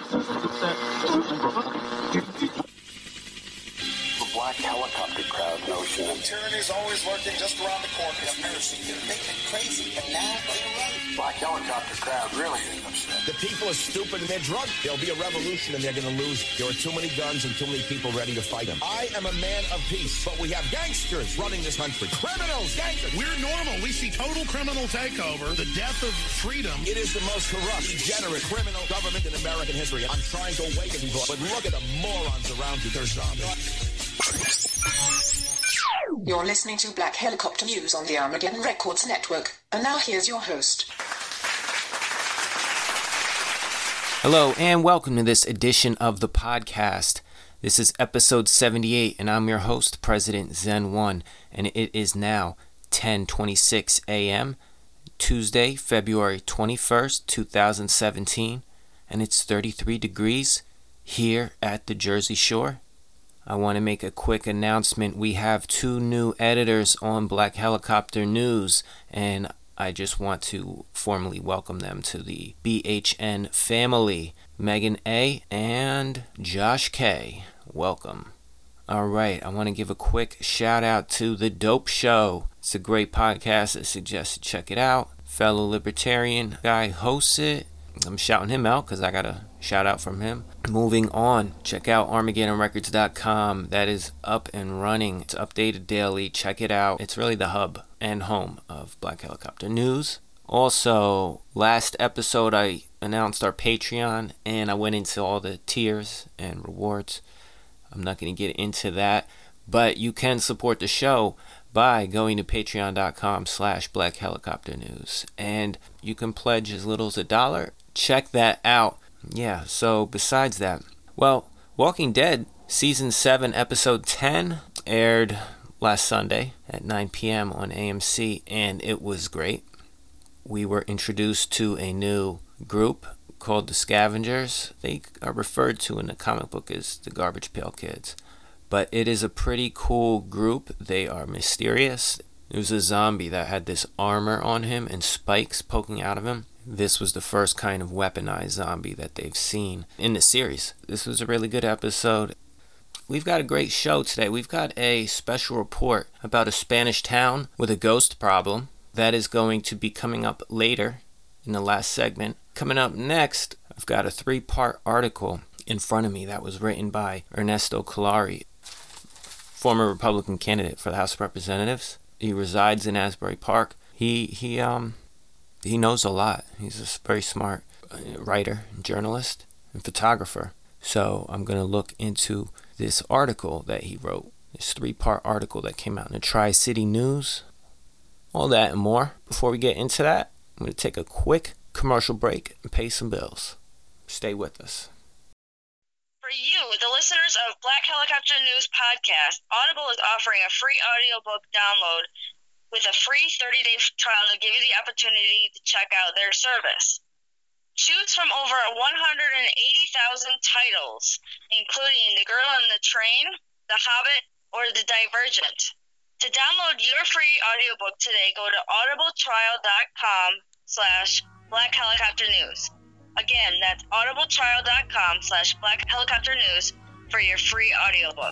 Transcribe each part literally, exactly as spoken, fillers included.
Black helicopter crowd notion. Tyranny's always lurking just around the corner. Conspiracy. They're big and crazy, but now they're right. Black helicopter crowd really is upset. The people are stupid and they're drunk. There'll be a revolution and they're going to lose. There are too many guns and too many people ready to fight them. I am a man of peace, but we have gangsters running this country. Criminals, gangsters. We're normal. We see total criminal takeover, the death of freedom. It is the most corrupt, degenerate, criminal government in American history. I'm trying to awaken people, but look at the morons around you. They're zombies. You're listening to Black Helicopter News on the Armageddon Records Network. And now here's your host. Hello and welcome to this edition of the podcast. This is episode seventy-eight and I'm your host, President Zen one, and it is now ten twenty-six a.m. Tuesday, February twenty-first, twenty seventeen, and it's thirty-three degrees here at the Jersey Shore. I want to make a quick announcement. We have two new editors on Black Helicopter News, and I just want to formally welcome them to the B H N family. Megan A. and Josh K. Welcome. All right, I want to give a quick shout out to The Dope Show. It's a great podcast. I suggest you check it out. Fellow libertarian guy hosts it. I'm shouting him out because I got a shout out from him. Moving on, check out Armageddon Records dot com. That is up and running. It's updated daily. Check it out. It's really the hub and home of Black Helicopter News. Also, last episode I announced our Patreon and I went into all the tiers and rewards. I'm not going to get into that, but you can support the show by going to patreon.com slash Black Helicopter News, and you can pledge as little as a dollar. Check that out. Yeah, so besides that, well, Walking Dead Season seven, Episode ten aired last Sunday at nine p.m. on A M C, and it was great. We were introduced to a new group called the Scavengers. They are referred to in the comic book as the Garbage Pail Kids. But it is a pretty cool group. They are mysterious. There was a zombie that had this armor on him and spikes poking out of him. This was the first kind of weaponized zombie that they've seen in the series. This was a really good episode. We've got a great show today. We've got a special report about a Spanish town with a ghost problem. That is going to be coming up later in the last segment. Coming up next, I've got a three-part article in front of me that was written by Ernesto Colari, former Republican candidate for the House of Representatives. He resides in Asbury Park. He he um he knows a lot. He's a very smart writer, journalist, and photographer. So I'm going to look into this article that he wrote, this three-part article that came out in the Tri-City News. All that and more. Before we get into that, I'm going to take a quick commercial break and pay some bills. Stay with us. For you, the listeners of Black Helicopter News Podcast, Audible is offering a free audiobook download with a free thirty-day trial to give you the opportunity to check out their service. Choose from over one hundred eighty thousand titles, including The Girl on the Train, The Hobbit, or The Divergent. To download your free audiobook today, go to audibletrial.com slash Black Helicopter News. Again, that's audibletrial.com slash Black Helicopter News for your free audiobook.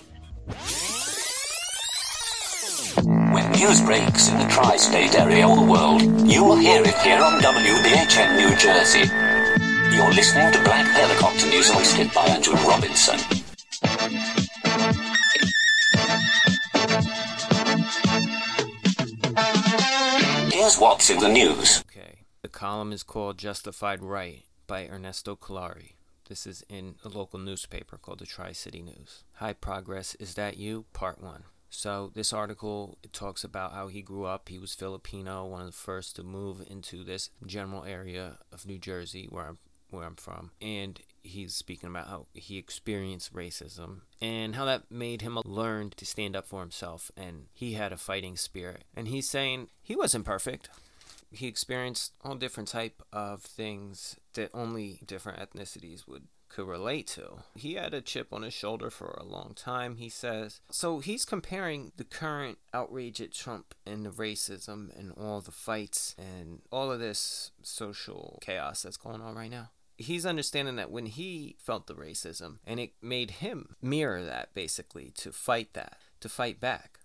When news breaks in the tri-state area or the world, you will hear it here on W B H N New Jersey. You're listening to Black Helicopter News hosted by Andrew Robinson. Here's what's in the news. Okay, the column is called Justified Right by Ernesto Colari. This is in a local newspaper called the Tri-City News. Hi Progress, Is That You? Part one. So this article, it talks about how he grew up. He was Filipino, one of the first to move into this general area of New Jersey where I'm where I'm from. And he's speaking about how he experienced racism and how that made him learn to stand up for himself. And he had a fighting spirit. And he's saying he wasn't perfect. He experienced all different type of things that only different ethnicities would could relate to. He had a chip on his shoulder for a long time, he says. So he's comparing the current outrage at Trump and the racism and all the fights and all of this social chaos that's going on right now. he's understanding that when he felt the racism, and it made him mirror that, basically, to fight that, to fight back.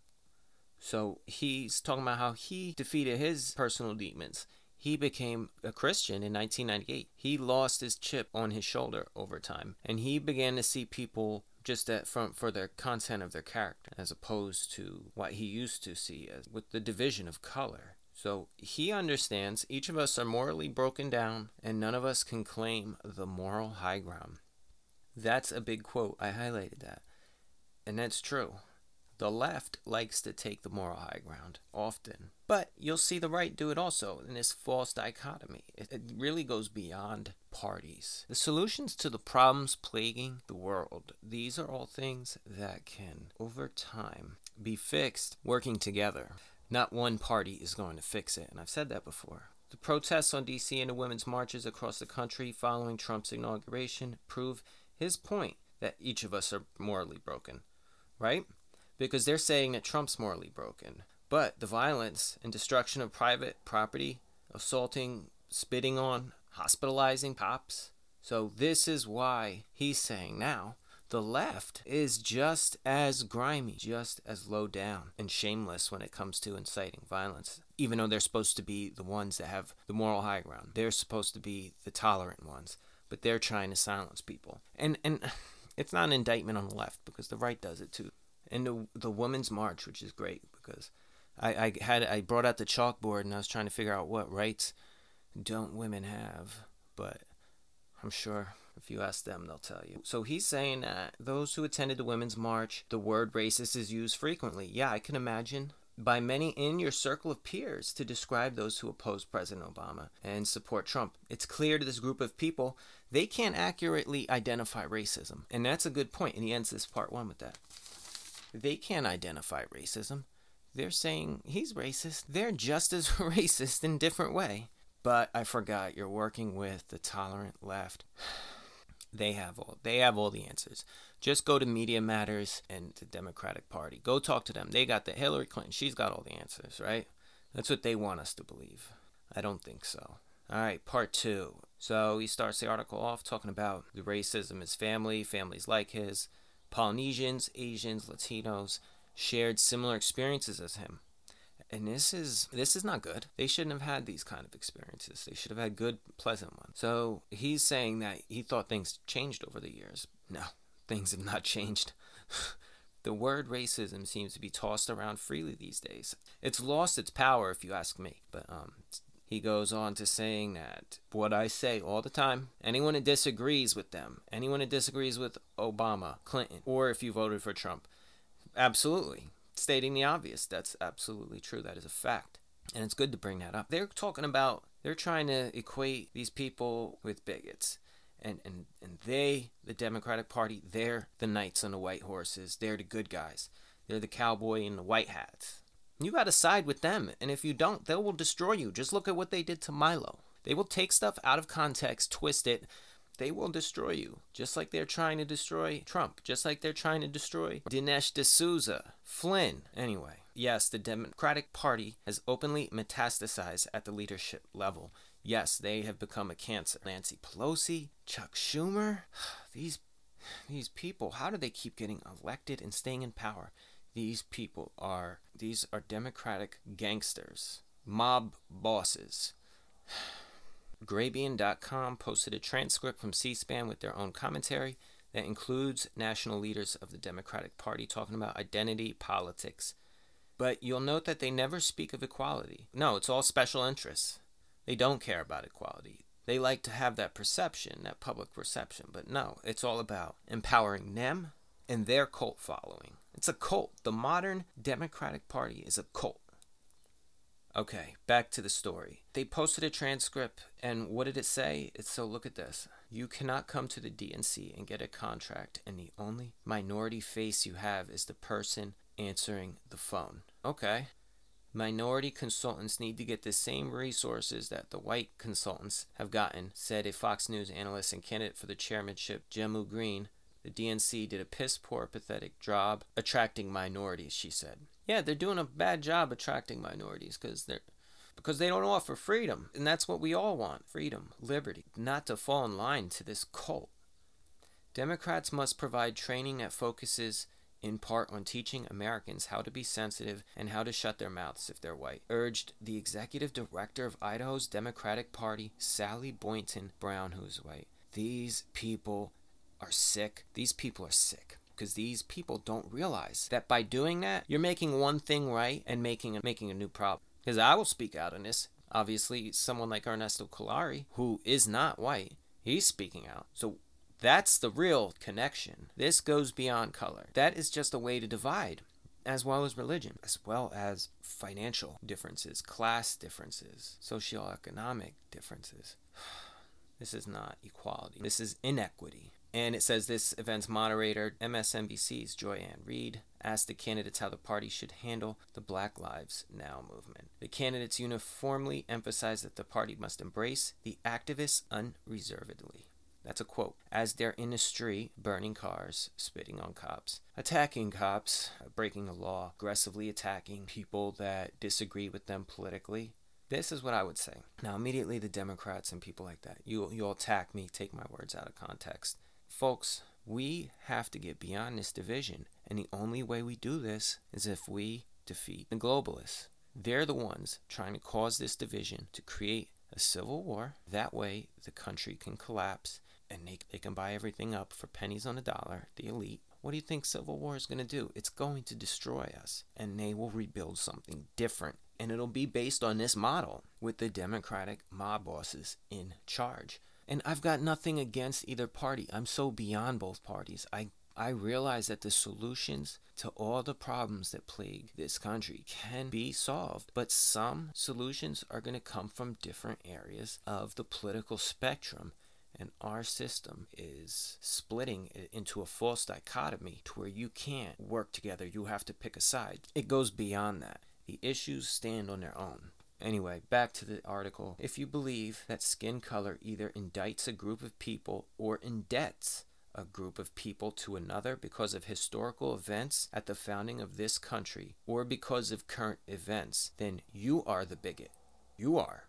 So he's talking about how he defeated his personal demons. He became a Christian in nineteen ninety-eight. He lost his chip on his shoulder over time, and he began to see people just at front for their content of their character, as opposed to what he used to see as with the division of color. So he understands each of us are morally broken down, and none of us can claim the moral high ground. That's a big quote. I highlighted that. And that's true. The left likes to take the moral high ground often. But you'll see the right do it also in this false dichotomy. It, it really goes beyond parties. The solutions to the problems plaguing the world, these are all things that can, over time, be fixed working together. Not one party is going to fix it, and I've said that before. The protests on D C and the women's marches across the country following Trump's inauguration prove his point that each of us are morally broken, right? Because they're saying that Trump's morally broken. But the violence and destruction of private property, assaulting, spitting on, hospitalizing cops. So this is why he's saying now the left is just as grimy, just as low down and shameless when it comes to inciting violence. Even though they're supposed to be the ones that have the moral high ground. They're supposed to be the tolerant ones. But they're trying to silence people. And and it's not an indictment on the left, because the right does it too. And the the Women's March, which is great, because I, I had I brought out the chalkboard and I was trying to figure out what rights don't women have, but I'm sure if you ask them, they'll tell you. So he's saying that those who attended the Women's March, the word racist is used frequently. Yeah, I can imagine, by many in your circle of peers to describe those who oppose President Obama and support Trump. It's clear to this group of people they can't accurately identify racism. And that's a good point, and he ends this part one with that. They can't identify racism. They're saying he's racist. They're just as racist in a different way. But I forgot, you're working with the tolerant left. They have all they have all the answers. Just go to Media Matters and the Democratic Party. Go talk to them. They got the Hillary Clinton. She's got all the answers, right? That's what they want us to believe. I don't think so. All right, part two. So he starts the article off talking about the racism in his family, families like his. Polynesians, Asians, Latinos shared similar experiences as him. And this is this is not good. They shouldn't have had these kind of experiences. They should have had good, pleasant ones. So he's saying that he thought things changed over the years. No, things have not changed. The word racism seems to be tossed around freely these days. It's lost its power, if you ask me. But um, he goes on to saying that what I say all the time, anyone that disagrees with them, anyone that disagrees with Obama, Clinton, or if you voted for Trump, absolutely. Stating the obvious, that's absolutely true. That is a fact. And it's good to bring that up. They're talking about, they're trying to equate these people with bigots. And, and, and they, the Democratic Party, they're the knights on the white horses. They're the good guys. They're the cowboy in the white hats. You got to side with them. And if you don't, they will destroy you. Just look at what they did to Milo. They will take stuff out of context, twist it. They will destroy you, just like they're trying to destroy Trump, just like they're trying to destroy Dinesh D'Souza, Flynn. Anyway, yes, the Democratic Party has openly metastasized at the leadership level. Yes, they have become a cancer. Nancy Pelosi, Chuck Schumer, these these people, how do they keep getting elected and staying in power? These people are, these are Democratic gangsters, mob bosses. Grabian dot com posted a transcript from C-SPAN with their own commentary that includes national leaders of the Democratic Party talking about identity politics. But you'll note that they never speak of equality. No, it's all special interests. They don't care about equality. They like to have that perception, that public perception. But no, it's all about empowering them and their cult following. It's a cult. The modern Democratic Party is a cult. Okay, back to the story. They posted a transcript, and what did it say? It's so look at this. You cannot come to the D N C and get a contract, and the only minority face you have is the person answering the phone. Okay. Minority consultants need to get the same resources that the white consultants have gotten, said a Fox News analyst and candidate for the chairmanship, Jemu Green. The D N C did a piss-poor, pathetic job attracting minorities, she said. Yeah, they're doing a bad job attracting minorities because they're because they don't offer freedom. And that's what we all want, freedom, liberty, not to fall in line to this cult. Democrats must provide training that focuses in part on teaching Americans how to be sensitive and how to shut their mouths if they're white, urged the executive director of Idaho's Democratic Party, Sally Boynton Brown, who's white. These people are sick. These people are sick because these people don't realize that by doing that, you're making one thing right and making a, making a new problem. Because I will speak out on this. Obviously, someone like Ernesto Colari, who is not white, he's speaking out. So that's the real connection. This goes beyond color. That is just a way to divide, as well as religion, as well as financial differences, class differences, socioeconomic differences. This is not equality. This is inequity. And it says this event's moderator, M S N B C's Joy Ann Reid, asked the candidates how the party should handle the Black Lives Now movement. The candidates uniformly emphasized that the party must embrace the activists unreservedly. That's a quote. As they're in the street, burning cars, spitting on cops, attacking cops, breaking the law, aggressively attacking people that disagree with them politically. This is what I would say. Now, immediately the Democrats and people like that, you, you'll attack me, take my words out of context. Folks, we have to get beyond this division, and the only way we do this is if we defeat the globalists. They're the ones trying to cause this division to create a civil war. That way, the country can collapse, and they, they can buy everything up for pennies on a dollar, the elite. What do you think civil war is going to do? It's going to destroy us, and they will rebuild something different. And it'll be based on this model with the Democratic mob bosses in charge. And I've got nothing against either party. I'm so beyond both parties. I, I realize that the solutions to all the problems that plague this country can be solved. But some solutions are going to come from different areas of the political spectrum. And our system is splitting it into a false dichotomy to where you can't work together. You have to pick a side. It goes beyond that. The issues stand on their own. Anyway, back to the article. If you believe that skin color either indicts a group of people or indebts a group of people to another because of historical events at the founding of this country or because of current events, then you are the bigot. You are.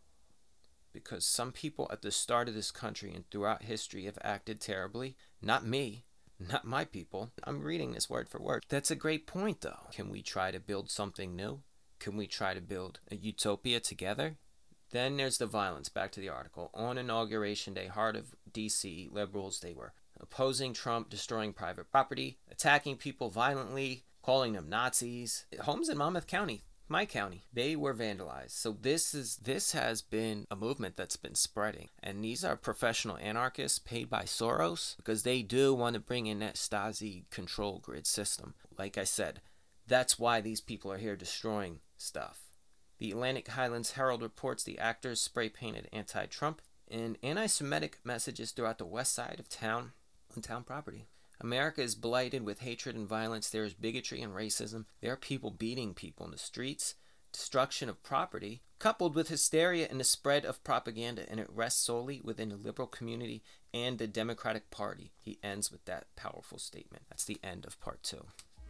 Because some people at the start of this country and throughout history have acted terribly. Not me. Not my people. I'm reading this word for word. That's a great point, though. Can we try to build something new? Can we try to build a utopia together? Then there's the violence. Back to the article. On Inauguration Day, heart of D C, liberals, they were opposing Trump, destroying private property, attacking people violently, calling them Nazis. Homes in Monmouth County, my county, they were vandalized. So this is this has been a movement that's been spreading. And these are professional anarchists paid by Soros because they do want to bring in that Stasi control grid system. Like I said, that's why these people are here destroying stuff. The Atlantic Highlands Herald reports the actors spray-painted anti-Trump and anti-Semitic messages throughout the west side of town on town property. America is blighted with hatred and violence. There is bigotry and racism. There are people beating people in the streets, destruction of property, coupled with hysteria and the spread of propaganda, and it rests solely within the liberal community and the Democratic Party. He ends with that powerful statement. That's the end of part two.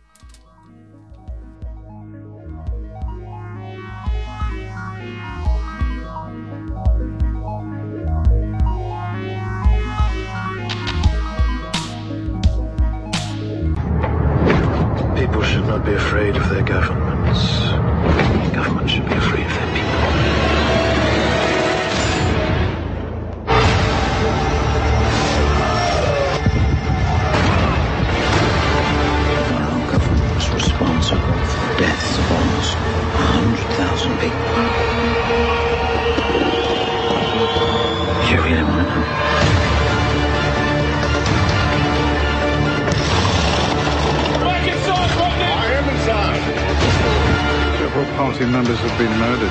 People should not be afraid of their governments. Governments should be afraid of their people. Our government was responsible for the deaths of almost a hundred thousand people. Do you really want to know? Several party members have been murdered,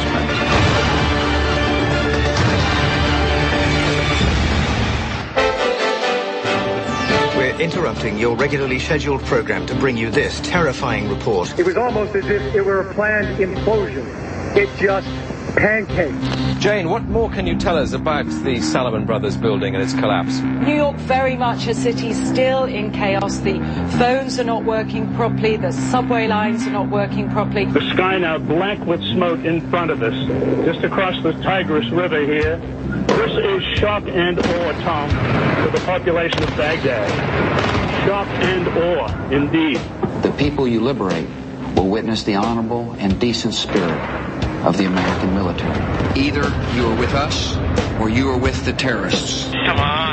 Chief Inspector. We're interrupting your regularly scheduled program to bring you this terrifying report. It was almost as if it were a planned implosion. It just pancakes. Jane, what more can you tell us about the Salomon Brothers building and its collapse? New York, very much a city still in chaos. The phones are not working properly. The subway lines are not working properly. The sky now black with smoke in front of us, just across the Tigris River here. This is shock and awe, Tom, to the population of Baghdad. Shock and awe, indeed. The people you liberate will witness the honorable and decent spirit of the American military. Either you are with us or you are with the terrorists. Come on.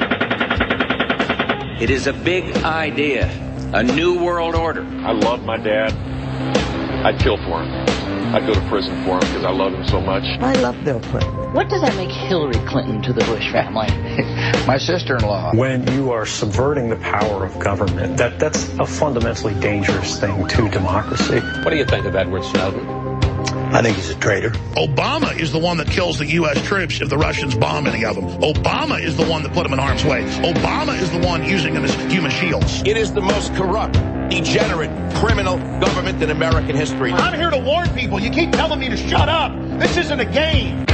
It is a big idea, a new world order. I love my dad. I'd kill for him. I'd go to prison for him because I love him so much. I love Bill Clinton. What does that make Hillary Clinton to the Bush family? My sister-in-law. When you are subverting the power of government, that, that's a fundamentally dangerous thing to democracy. What do you think of Edward Snowden? I think he's a traitor. Obama is the one that kills the U S troops if the Russians bomb any of them. Obama is the one that put them in harm's way. Obama is the one using them as human shields. It is the most corrupt, degenerate, criminal government in American history. I'm here to warn people. You keep telling me to shut up. This isn't a game.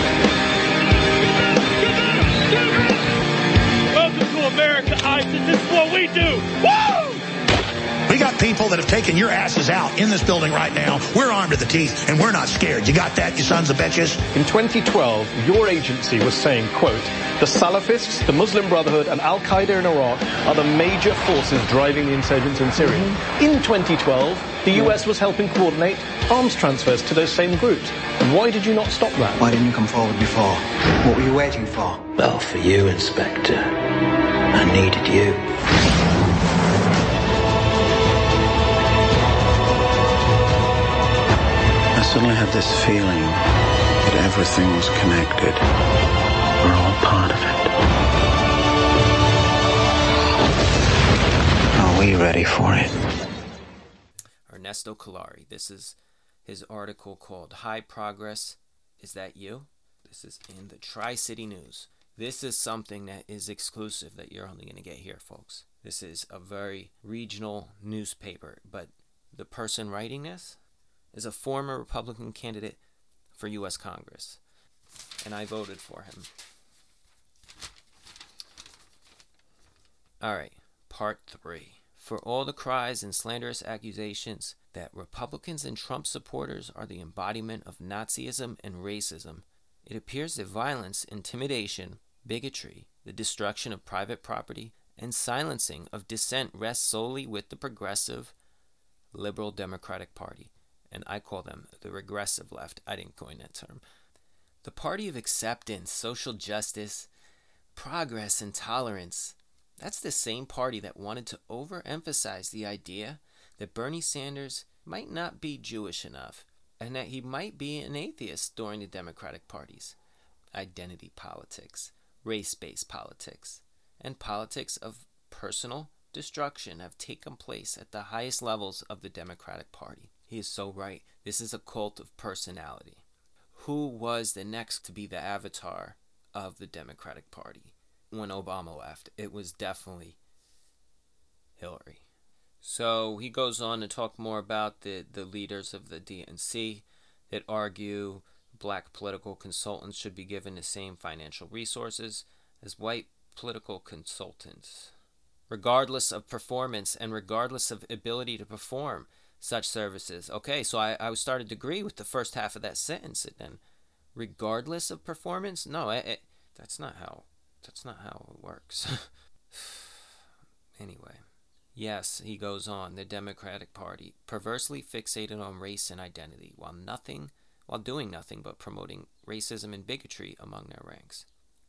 Welcome to America, ISIS. This is what we do. Woo! We got people that have taken your asses out in this building right now. We're armed to the teeth, and we're not scared. You got that, you sons of bitches? In twenty twelve, your agency was saying, quote, the Salafists, the Muslim Brotherhood, and Al-Qaeda in Iraq are the major forces driving the insurgents in Syria. Mm-hmm. In twenty twelve, the U S was helping coordinate arms transfers to those same groups. Why did you not stop that? Why didn't you come forward before? What were you waiting for? Well, for you, Inspector. I needed you. I suddenly had this feeling that everything was connected. We're all part of it. Are we ready for it? Ernesto Colari. This is his article called High Progress. Is that you? This is in the Tri-City News. This is something that is exclusive that you're only going to get here, folks. This is a very regional newspaper, but the person writing this is a former Republican candidate for U S Congress, and I voted for him. All right, part three. For all the cries and slanderous accusations that Republicans and Trump supporters are the embodiment of Nazism and racism, it appears that violence, intimidation, bigotry, the destruction of private property, and silencing of dissent rests solely with the progressive liberal Democratic Party. And I call them the regressive left. I didn't coin that term. The party of acceptance, social justice, progress, and tolerance. That's the same party that wanted to overemphasize the idea that Bernie Sanders might not be Jewish enough and that he might be an atheist during the Democratic parties. Identity politics, race-based politics, and politics of personal destruction have taken place at the highest levels of the Democratic Party. He is so right. This is a cult of personality. Who was the next to be the avatar of the Democratic Party when Obama left? It was definitely Hillary. So he goes on to talk more about the, the leaders of the D N C that argue black political consultants should be given the same financial resources as white political consultants, regardless of performance and regardless of ability to perform such services. Okay, so I, I started to agree with the first half of that sentence. And then, regardless of performance, no, it, it, that's not how that's not how it works. Anyway, yes, he goes on. The Democratic Party perversely fixated on race and identity, while nothing, while doing nothing but promoting racism and bigotry among their ranks.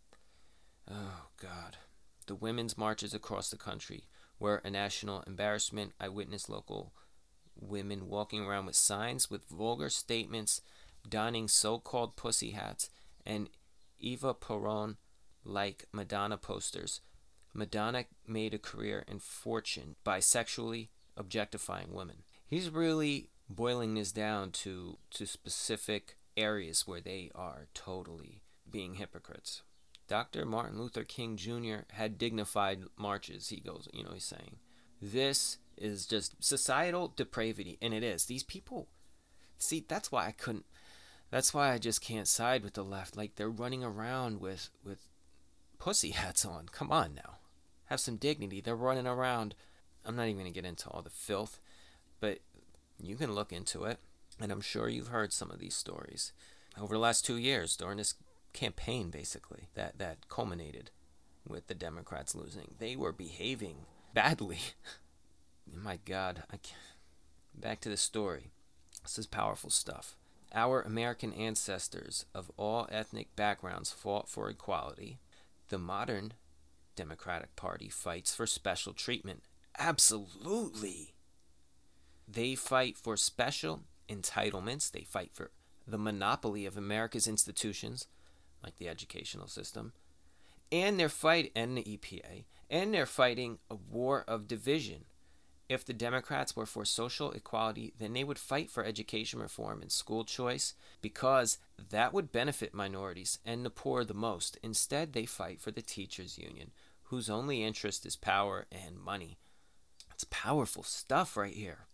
Oh God, the women's marches across the country were a national embarrassment. I witnessed local women walking around with signs with vulgar statements, donning so-called pussy hats, and Eva Peron like Madonna posters. Madonna made a career and fortune by sexually objectifying women. He's really boiling this down to, to specific areas where they are totally being hypocrites. Doctor Martin Luther King Junior had dignified marches, he goes, you know, he's saying. This is just societal depravity, and it is. These people, see, that's why I couldn't, That's why I just can't side with the left. Like, they're running around with, with pussy hats on. Come on now. Have some dignity. They're running around. I'm not even going to get into all the filth, but you can look into it. And I'm sure you've heard some of these stories over the last two years during this campaign, basically, that, that culminated with the Democrats losing. They were behaving badly. My God. I can't. Back to the story. This is powerful stuff. Our American ancestors of all ethnic backgrounds fought for equality. The modern Democratic Party fights for special treatment. Absolutely. They fight for special entitlements. They fight for the monopoly of America's institutions, like the educational system. And they're fighting, and the E P A, and they're fighting a war of division. If the Democrats were for social equality, then they would fight for education reform and school choice, because that would benefit minorities and the poor the most. Instead, they fight for the teachers' union, whose only interest is power and money. It's powerful stuff right here.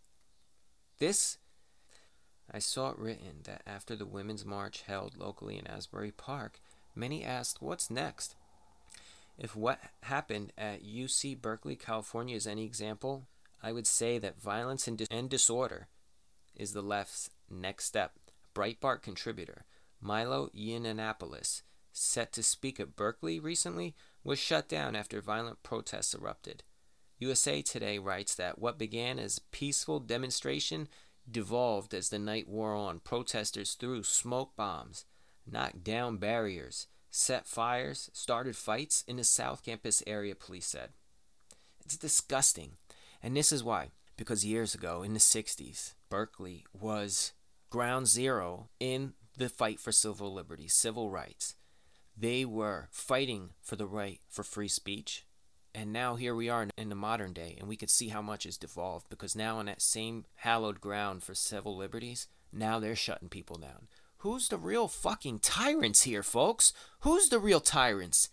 This, I saw it written that after the Women's March held locally in Asbury Park, many asked, what's next? If what happened at U C Berkeley, California is any example, I would say that violence and, dis- and disorder is the left's next step. Breitbart contributor Milo Yiannopoulos, set to speak at Berkeley recently, was shut down after violent protests erupted. U S A Today writes that what began as peaceful demonstration devolved as the night wore on. Protesters threw smoke bombs, knocked down barriers, set fires, started fights in the South Campus area, police said. It's disgusting. And this is why. Because years ago, in the sixties, Berkeley was ground zero in the fight for civil liberties, civil rights. They were fighting for the right for free speech. And now here we are in the modern day, and we can see how much has devolved, because now on that same hallowed ground for civil liberties, now they're shutting people down. Who's the real fucking tyrants here, folks? Who's the real tyrants?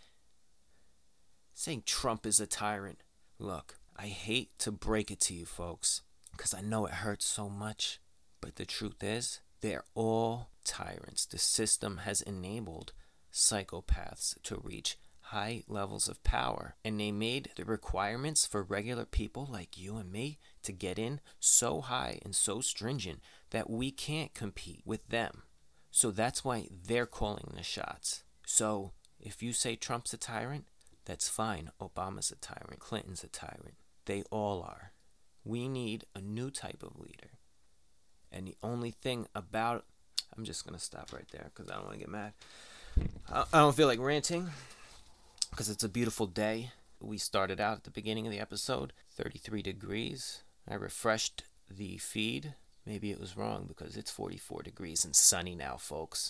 Saying Trump is a tyrant. Look, I hate to break it to you, folks, because I know it hurts so much. But the truth is, they're all tyrants. The system has enabled psychopaths to reach high levels of power, and they made the requirements for regular people like you and me to get in so high and so stringent that we can't compete with them. So that's why they're calling the shots. So if you say Trump's a tyrant, that's fine. Obama's a tyrant. Clinton's a tyrant. They all are. We need a new type of leader. And the only thing about... I'm just going to stop right there because I don't want to get mad. I don't feel like ranting because it's a beautiful day. We started out at the beginning of the episode, thirty-three degrees. I refreshed the feed. Maybe it was wrong because it's forty-four degrees and sunny now, folks.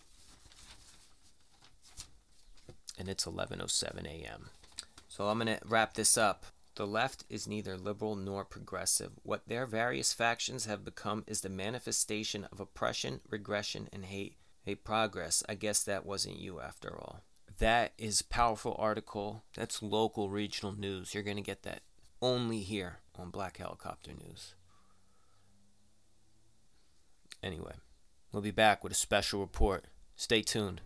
And it's eleven oh seven a.m. So I'm going to wrap this up. The left is neither liberal nor progressive. What their various factions have become is the manifestation of oppression, regression, and hate. Hey, progress. I guess that wasn't you after all. That is a powerful article. That's local regional news. You're going to get that only here on Black Helicopter News. Anyway, we'll be back with a special report. Stay tuned.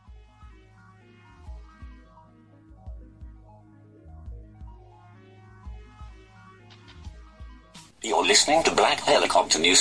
You're listening to Black Helicopter News.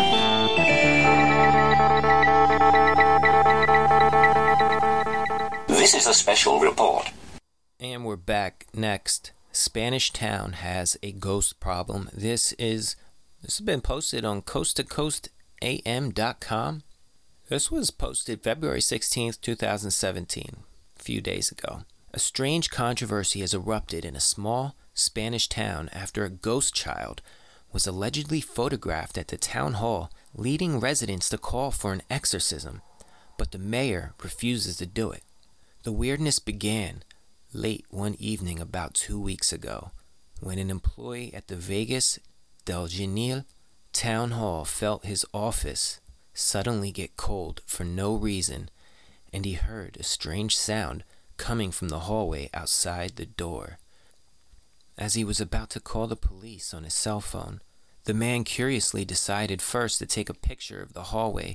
This is a special report. And we're back. Next, Spanish Town has a ghost problem. This is this has been posted on coast to coast a m dot com. This was posted February sixteenth, twenty seventeen, a few days ago. A strange controversy has erupted in a small Spanish town after a ghost child was allegedly photographed at the town hall, leading residents to call for an exorcism, but the mayor refuses to do it. The weirdness began late one evening about two weeks ago, when an employee at the Vegas del Genil town hall felt his office suddenly get cold for no reason, and he heard a strange sound coming from the hallway outside the door. As he was about to call the police on his cell phone, the man curiously decided first to take a picture of the hallway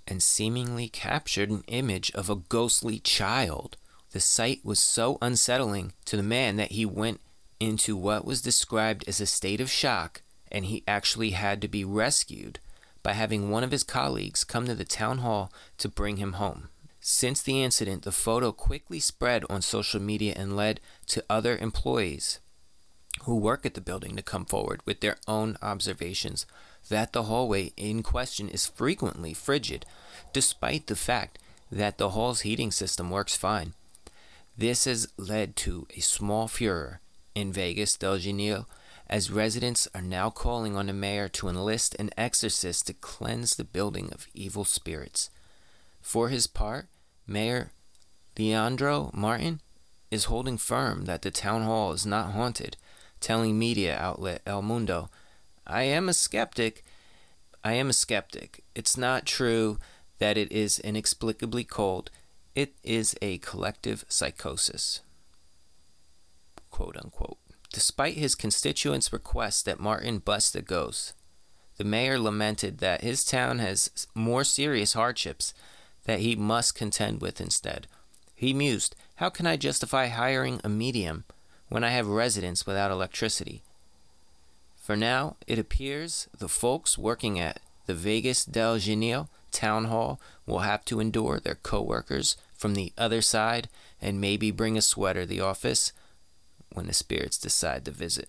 and seemingly captured an image of a ghostly child. The sight was so unsettling to the man that he went into what was described as a state of shock, and he actually had to be rescued by having one of his colleagues come to the town hall to bring him home. Since the incident, the photo quickly spread on social media and led to other employees who work at the building to come forward with their own observations that the hallway in question is frequently frigid, despite the fact that the hall's heating system works fine. This has led to a small furor in Vegas Del Genio, as residents are now calling on the mayor to enlist an exorcist to cleanse the building of evil spirits. For his part, Mayor Leandro Martin is holding firm that the town hall is not haunted, telling media outlet El Mundo, I am a skeptic. I am a skeptic. It's not true that it is inexplicably cold. It is a collective psychosis. Quote unquote. Despite his constituents' request that Martin bust a ghost, the mayor lamented that his town has more serious hardships that he must contend with instead. He mused, how can I justify hiring a medium when I have residents without electricity? For now, it appears the folks working at the Vegas Del Genio town hall will have to endure their co-workers from the other side and maybe bring a sweater to the office when the spirits decide to visit.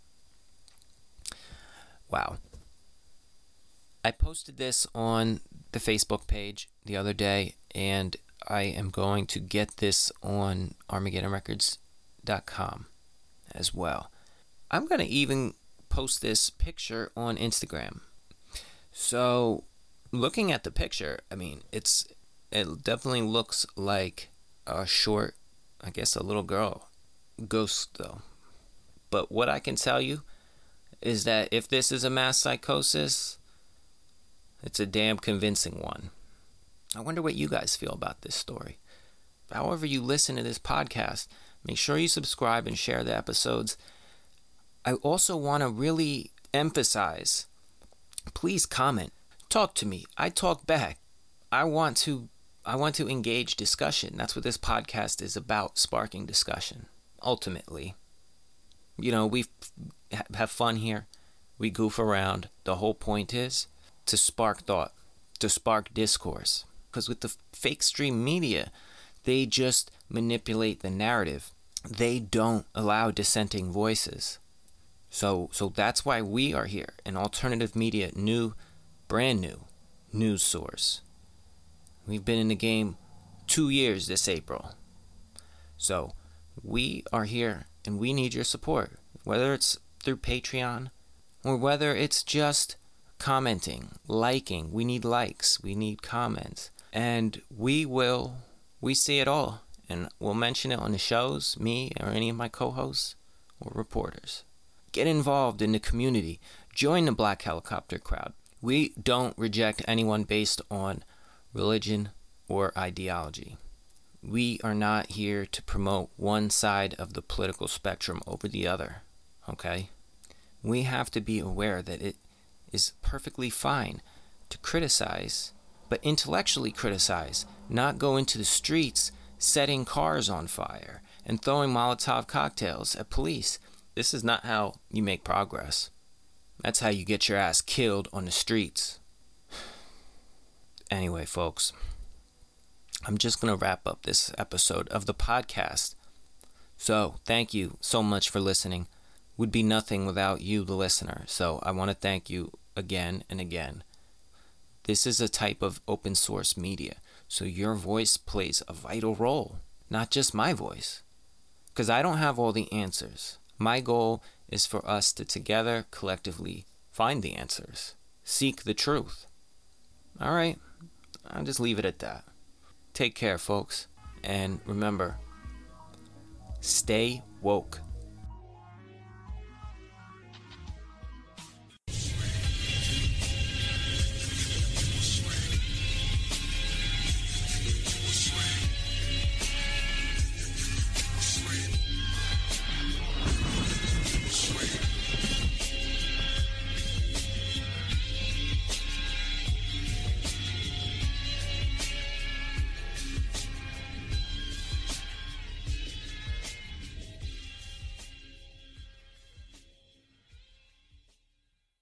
Wow. I posted this on the Facebook page the other day, and I am going to get this on Armageddon Records dot com as well. I'm going to even post this picture on Instagram. So, looking at the picture, I mean, it's it definitely looks like a short, I guess a little girl ghost though. But what I can tell you is that if this is a mass psychosis, it's a damn convincing one. I wonder what you guys feel about this story. However you listen to this podcast, make sure you subscribe and share the episodes. I also want to really emphasize, please comment. Talk to me. I talk back. I want to I want to engage discussion. That's what this podcast is about, sparking discussion. Ultimately, you know, we f- have fun here. We goof around. The whole point is to spark thought, to spark discourse. Because with the fake stream media, they just manipulate the narrative. They don't allow dissenting voices. So so that's why we are here, an alternative media, new, brand new news source. We've been in the game two years this April. So we are here and we need your support, whether it's through Patreon or whether it's just commenting, liking. We need likes, we need comments, and we will, we see it all, and we'll mention it on the shows, me or any of my co-hosts or reporters. Get involved in the community. Join the Black Helicopter crowd. We don't reject anyone based on religion or ideology. We are not here to promote one side of the political spectrum over the other, okay? We have to be aware that it is perfectly fine to criticize, but intellectually criticize, not go into the streets setting cars on fire and throwing Molotov cocktails at police. This is not how you make progress. That's how you get your ass killed on the streets. Anyway, folks, I'm just going to wrap up this episode of the podcast. So, thank you so much for listening. Would be nothing without you, the listener. So, I want to thank you again and again. This is a type of open source media, so your voice plays a vital role, not just my voice. Because I don't have all the answers. My goal is for us to together, collectively, find the answers. Seek the truth. All right, I'll just leave it at that. Take care, folks. And remember, stay woke.